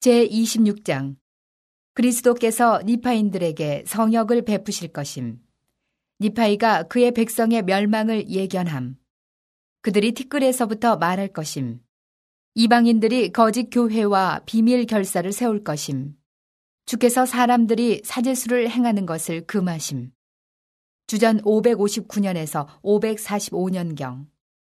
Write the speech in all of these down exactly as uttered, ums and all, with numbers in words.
제이십육 장 그리스도께서 니파인들에게 성역을 베푸실 것임. 니파이가 그의 백성의 멸망을 예견함. 그들이 티끌에서부터 말할 것임. 이방인들이 거짓 교회와 비밀 결사를 세울 것임. 주께서 사람들이 사제수를 행하는 것을 금하심. 주전 오백오십구 년에서 오백사십오 년경.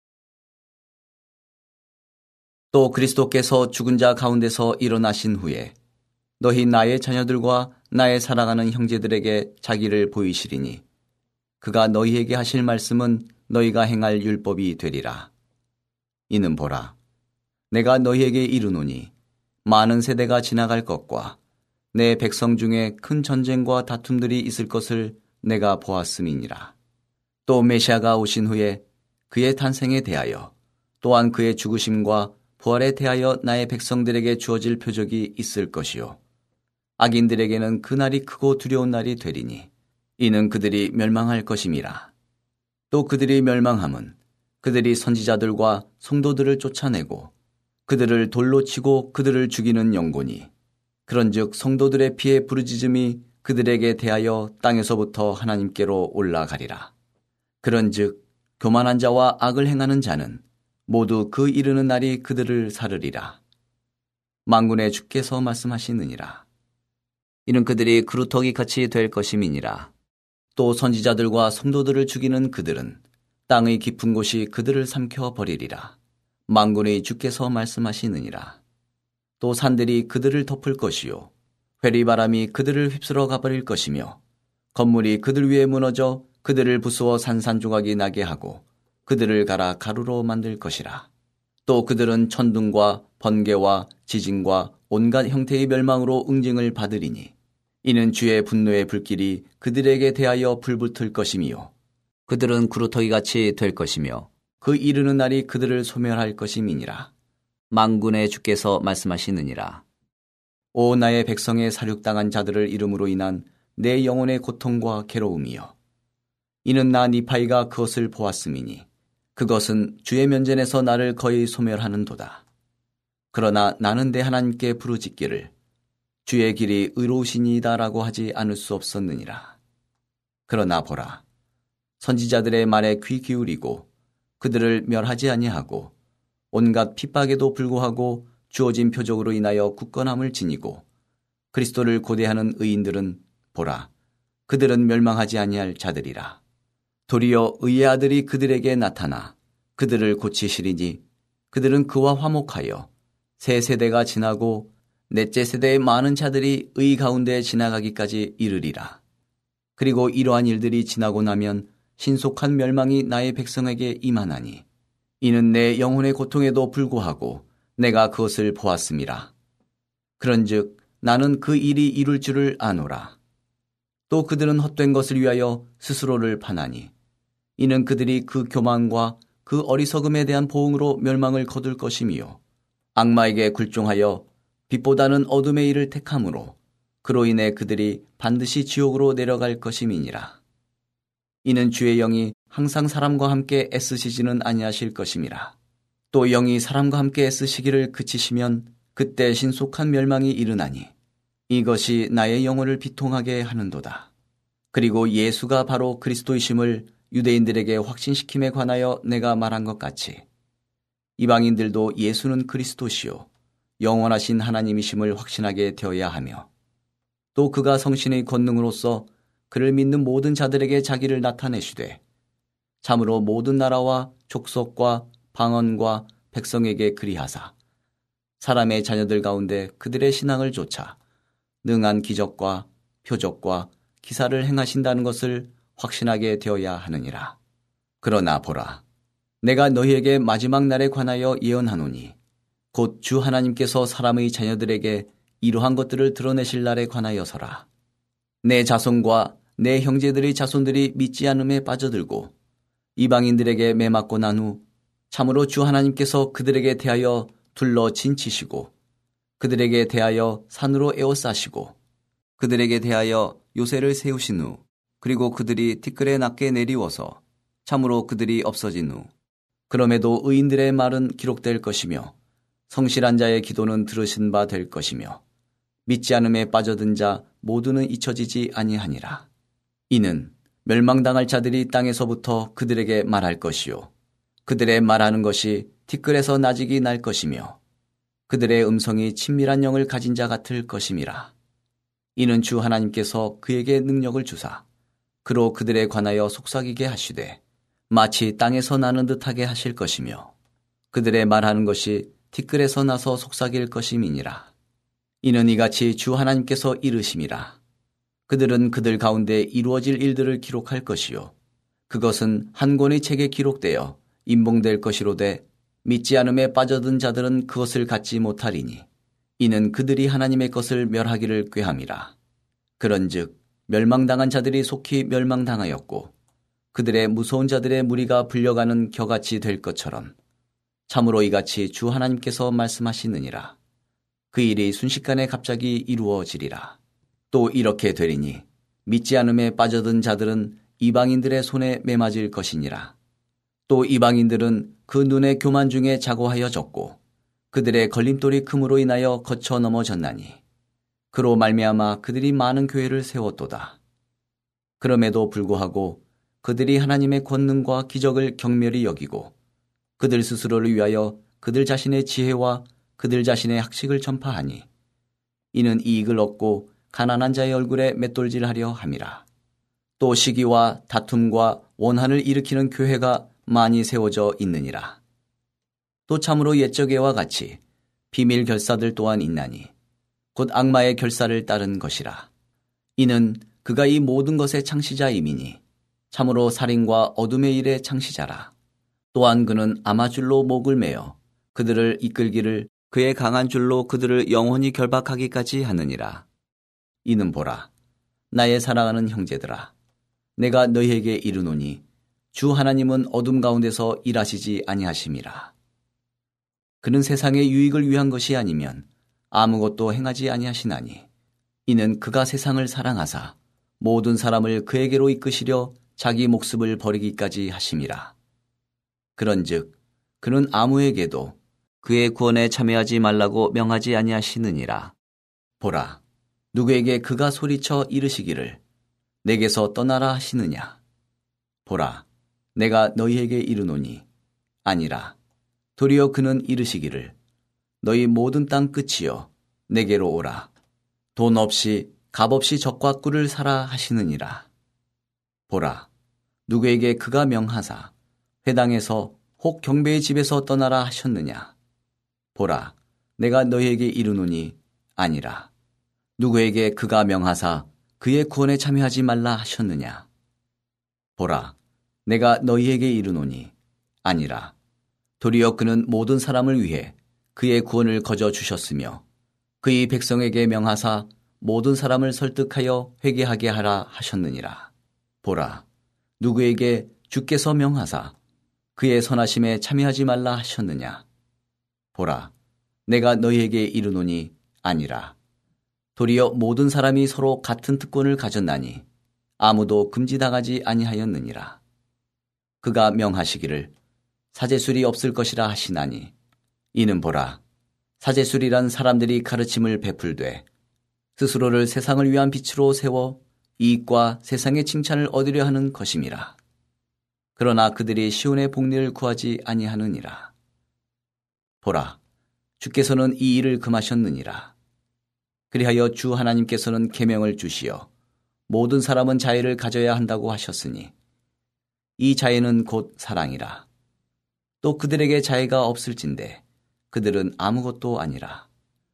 또 그리스도께서 죽은 자 가운데서 일어나신 후에 너희 나의 자녀들과 나의 사랑하는 형제들에게 자기를 보이시리니 그가 너희에게 하실 말씀은 너희가 행할 율법이 되리라. 이는 보라, 내가 너희에게 이르노니 많은 세대가 지나갈 것과 내 백성 중에 큰 전쟁과 다툼들이 있을 것을 내가 보았음이니라. 또 메시아가 오신 후에 그의 탄생에 대하여 또한 그의 죽으심과 부활에 대하여 나의 백성들에게 주어질 표적이 있을 것이요 악인들에게는 그 날이 크고 두려운 날이 되리니 이는 그들이 멸망할 것임이라. 또 그들이 멸망함은 그들이 선지자들과 성도들을 쫓아내고 그들을 돌로 치고 그들을 죽이는 영고니 그런즉 성도들의 피의 부르짖음이 그들에게 대하여 땅에서부터 하나님께로 올라가리라. 그런즉 교만한 자와 악을 행하는 자는 모두 그 이르는 날이 그들을 사르리라. 만군의 주께서 말씀하시느니라. 이는 그들이 그루터기 같이 될 것임이니라. 또 선지자들과 성도들을 죽이는 그들은 땅의 깊은 곳이 그들을 삼켜 버리리라. 만군의 주께서 말씀하시느니라. 또 산들이 그들을 덮을 것이요 회리바람이 그들을 휩쓸어 가버릴 것이며 건물이 그들 위에 무너져 그들을 부수어 산산조각이 나게 하고 그들을 갈아 가루로 만들 것이라. 또 그들은 천둥과 번개와 지진과 온갖 형태의 멸망으로 응징을 받으리니 이는 주의 분노의 불길이 그들에게 대하여 불붙을 것이며 그들은 구루터기같이 될 것이며 그 이르는 날이 그들을 소멸할 것임이니라. 만군의 주께서 말씀하시느니라. 오 나의 백성의 사륙당한 자들을 이름으로 인한 내 영혼의 고통과 괴로움이여, 이는 나 니파이가 그것을 보았음이니 그것은 주의 면전에서 나를 거의 소멸하는도다. 그러나 나는 내 하나님께 부르짖기를 주의 길이 의로우시니이다라고 하지 않을 수 없었느니라. 그러나 보라, 선지자들의 말에 귀 기울이고 그들을 멸하지 아니하고 온갖 핍박에도 불구하고 주어진 표적으로 인하여 굳건함을 지니고 그리스도를 고대하는 의인들은 보라, 그들은 멸망하지 아니할 자들이라. 도리어 의의 아들이 그들에게 나타나 그들을 고치시리니 그들은 그와 화목하여 세 세대가 지나고 넷째 세대의 많은 자들이 의 가운데 지나가기까지 이르리라. 그리고 이러한 일들이 지나고 나면 신속한 멸망이 나의 백성에게 임하나니 이는 내 영혼의 고통에도 불구하고 내가 그것을 보았음이라. 그런즉 나는 그 일이 이룰 줄을 아노라. 또 그들은 헛된 것을 위하여 스스로를 파나니 이는 그들이 그 교만과 그 어리석음에 대한 보응으로 멸망을 거둘 것이며 악마에게 굴종하여 빛보다는 어둠의 일을 택함으로 그로 인해 그들이 반드시 지옥으로 내려갈 것임이니라. 이는 주의 영이 항상 사람과 함께 애쓰시지는 아니하실 것임이라. 또 영이 사람과 함께 애쓰시기를 그치시면 그때 신속한 멸망이 이르나니 이것이 나의 영혼을 비통하게 하는도다. 그리고 예수가 바로 그리스도이심을 유대인들에게 확신시킴에 관하여 내가 말한 것 같이 이방인들도 예수는 그리스도시요 영원하신 하나님이심을 확신하게 되어야 하며, 또 그가 성신의 권능으로서 그를 믿는 모든 자들에게 자기를 나타내시되 참으로 모든 나라와 족속과 방언과 백성에게 그리하사 사람의 자녀들 가운데 그들의 신앙을 좇아 능한 기적과 표적과 기사를 행하신다는 것을 확신하게 되어야 하느니라. 그러나 보라, 내가 너희에게 마지막 날에 관하여 예언하노니 곧 주 하나님께서 사람의 자녀들에게 이러한 것들을 드러내실 날에 관하여서라. 내 자손과 내 형제들의 자손들이 믿지 않음에 빠져들고 이방인들에게 매맞고 난 후 참으로 주 하나님께서 그들에게 대하여 둘러 진치시고 그들에게 대하여 산으로 에워싸시고 그들에게 대하여 요새를 세우신 후 그리고 그들이 티끌에 낮게 내리워서 참으로 그들이 없어진 후 그럼에도 의인들의 말은 기록될 것이며 성실한 자의 기도는 들으신 바 될 것이며 믿지 않음에 빠져든 자 모두는 잊혀지지 아니하니라. 이는 멸망당할 자들이 땅에서부터 그들에게 말할 것이요 그들의 말하는 것이 티끌에서 나직이 날 것이며 그들의 음성이 친밀한 영을 가진 자 같을 것임이라. 이는 주 하나님께서 그에게 능력을 주사 그로 그들에 관하여 속삭이게 하시되 마치 땅에서 나는 듯하게 하실 것이며 그들의 말하는 것이 티끌에서 나서 속삭일 것임이니라. 이는 이같이 주 하나님께서 이르심이라. 그들은 그들 가운데 이루어질 일들을 기록할 것이요 그것은 한 권의 책에 기록되어 임봉될 것이로되 믿지 않음에 빠져든 자들은 그것을 갖지 못하리니 이는 그들이 하나님의 것을 멸하기를 꾀함이라. 그런즉 멸망당한 자들이 속히 멸망당하였고 그들의 무서운 자들의 무리가 불려가는 겨같이 될 것처럼 참으로 이같이 주 하나님께서 말씀하시느니라. 그 일이 순식간에 갑자기 이루어지리라. 또 이렇게 되리니 믿지 않음에 빠져든 자들은 이방인들의 손에 매맞을 것이니라. 또 이방인들은 그 눈의 교만 중에 자고하여 졌고 그들의 걸림돌이 금으로 인하여 거쳐 넘어졌나니 그로 말미암아 그들이 많은 교회를 세웠도다. 그럼에도 불구하고 그들이 하나님의 권능과 기적을 경멸히 여기고 그들 스스로를 위하여 그들 자신의 지혜와 그들 자신의 학식을 전파하니 이는 이익을 얻고 가난한 자의 얼굴에 맷돌질하려 함이라. 또 시기와 다툼과 원한을 일으키는 교회가 많이 세워져 있느니라. 또 참으로 옛적에와 같이 비밀 결사들 또한 있나니 곧 악마의 결사를 따른 것이라. 이는 그가 이 모든 것의 창시자임이니 참으로 살인과 어둠의 일의 창시자라. 또한 그는 아마줄로 목을 매어 그들을 이끌기를 그의 강한 줄로 그들을 영원히 결박하기까지 하느니라. 이는 보라, 나의 사랑하는 형제들아, 내가 너희에게 이르노니 주 하나님은 어둠 가운데서 일하시지 아니하심이라. 그는 세상의 유익을 위한 것이 아니면 아무것도 행하지 아니하시나니 이는 그가 세상을 사랑하사 모든 사람을 그에게로 이끄시려 자기 목숨을 버리기까지 하심이라. 그런즉 그는 아무에게도 그의 구원에 참여하지 말라고 명하지 아니하시느니라. 보라, 누구에게 그가 소리쳐 이르시기를 내게서 떠나라 하시느냐. 보라, 내가 너희에게 이르노니 아니라 도리어 그는 이르시기를 너희 모든 땅 끝이여 내게로 오라. 돈 없이 값없이 적과 꿀을 사라 하시느니라. 보라, 누구에게 그가 명하사 회당에서 혹 경배의 집에서 떠나라 하셨느냐. 보라, 내가 너희에게 이르노니 아니라 누구에게 그가 명하사 그의 구원에 참여하지 말라 하셨느냐. 보라, 내가 너희에게 이르노니 아니라 도리어 그는 모든 사람을 위해 그의 구원을 거저 주셨으며 그의 백성에게 명하사 모든 사람을 설득하여 회개하게 하라 하셨느니라. 보라, 누구에게 주께서 명하사 그의 선하심에 참여하지 말라 하셨느냐. 보라, 내가 너희에게 이르노니 아니라 도리어 모든 사람이 서로 같은 특권을 가졌나니 아무도 금지당하지 아니하였느니라. 그가 명하시기를 사제술이 없을 것이라 하시나니 이는 보라, 사제술이란 사람들이 가르침을 베풀되 스스로를 세상을 위한 빛으로 세워 이익과 세상의 칭찬을 얻으려 하는 것임이라. 그러나 그들이 시온의 복리를 구하지 아니하느니라. 보라, 주께서는 이 일을 금하셨느니라. 그리하여 주 하나님께서는 계명을 주시어 모든 사람은 자애를 가져야 한다고 하셨으니 이 자애는 곧 사랑이라. 또 그들에게 자애가 없을진대 그들은 아무것도 아니라.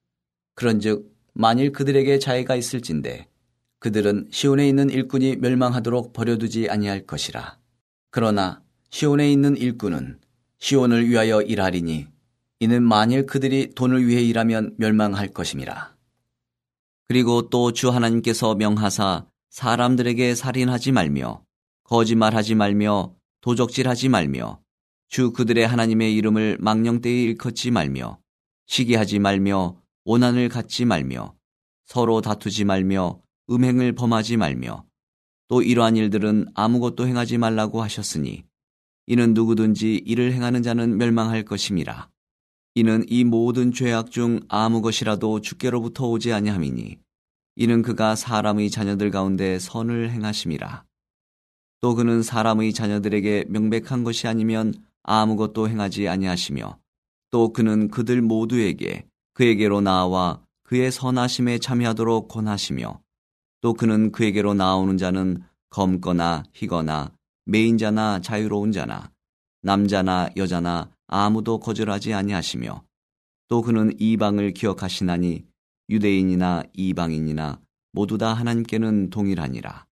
그런즉 만일 그들에게 자애가 있을진대 그들은 시온에 있는 일꾼이 멸망하도록 버려두지 아니할 것이라. 그러나 시온에 있는 일꾼은 시온을 위하여 일하리니 이는 만일 그들이 돈을 위해 일하면 멸망할 것임이라. 그리고 또 주 하나님께서 명하사 사람들에게 살인하지 말며 거짓말하지 말며 도적질하지 말며 주 그들의 하나님의 이름을 망령되이 일컫지 말며 시기하지 말며 오난을 갖지 말며 서로 다투지 말며 음행을 범하지 말며 또 이러한 일들은 아무것도 행하지 말라고 하셨으니 이는 누구든지 이를 행하는 자는 멸망할 것임이라. 이는 이 모든 죄악 중 아무 것이라도 주께로부터 오지 아니함이니 이는 그가 사람의 자녀들 가운데 선을 행하심이라. 또 그는 사람의 자녀들에게 명백한 것이 아니면 아무것도 행하지 아니하시며 또 그는 그들 모두에게 그에게로 나아와 그의 선하심에 참여하도록 권하시며 또 그는 그에게로 나오는 자는 검거나 희거나 매인자나 자유로운 자나 남자나 여자나 아무도 거절하지 아니하시며 또 그는 이방을 기억하시나니 유대인이나 이방인이나 모두 다 하나님께는 동일하니라.